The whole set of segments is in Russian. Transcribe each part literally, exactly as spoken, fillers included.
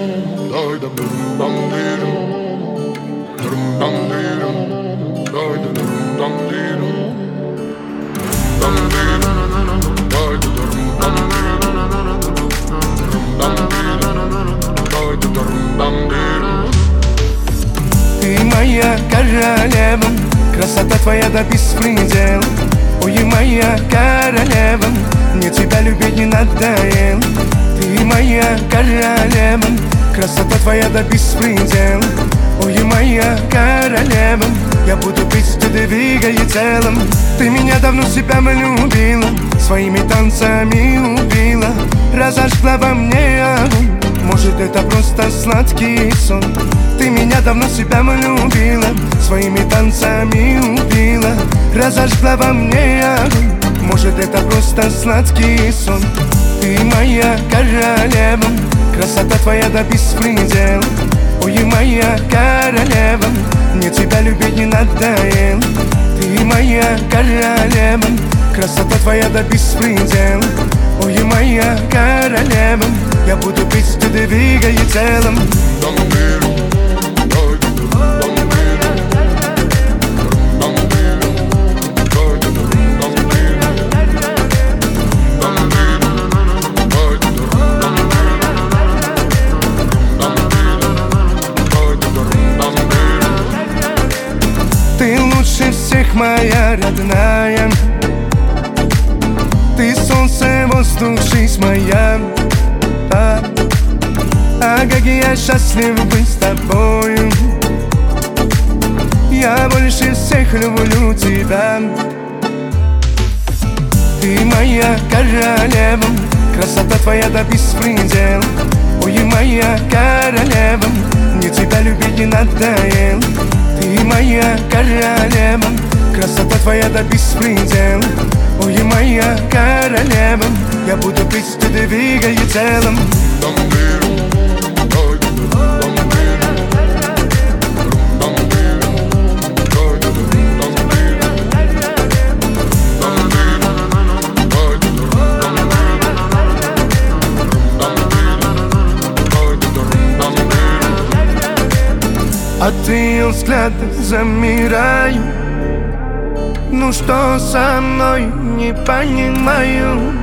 дай да дам-дам-дирам, дам-дам-дирам, дай да дам-дам-дирам, дам-дирам, дай да дам-дам-дирам. Ты моя королева, красота твоя до беспредела. Ой, моя королева, мне тебя любить не надоело. Ты моя королева, красота твоя до беспредела. Ой, моя королева, я буду быть, ты двигай телом. Ты меня давно себя любила, своими танцами убила, разожгла во мне огонь. Может, это просто сладкий сон. Ты меня давно себя любила, своими танцами убила, разожгла во мне огонь. Может, это просто сладкий сон. Ты моя королева, красота твоя до беспредела. Ой, моя королева, мне тебя любить не надоело. Ты моя королева, красота твоя до беспредела. Ой, моя королева, я буду пить, ты двигай телом. Дам-дирам, дай да дам-дирам, дам-дирам, дай да дам-дирам, дам-дирам, дай да дам-дирам. Ты лучше всех, моя родная. Ты солнце, воздух, жизнь моя. А, а как я счастлив быть с тобою. Я больше всех люблю тебя. Ты моя королева, красота твоя до беспредела. Ой, моя королева, мне тебя любить не надоело. Ты моя королева, красота твоя до беспредела. Ой, моя королева, я буду пить, ты двигай телом. Дам-дирам, дай да дам-дирам, дам-дирам, дай да дам-дирам, дам-дирам, дай да дам-дирам. От ее взгляда замираю. Ну что со мной, не понимаю.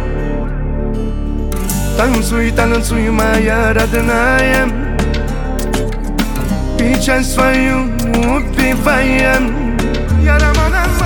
Танцуй, танцуй, моя родная, печаль свою убиваем. Я Рамана.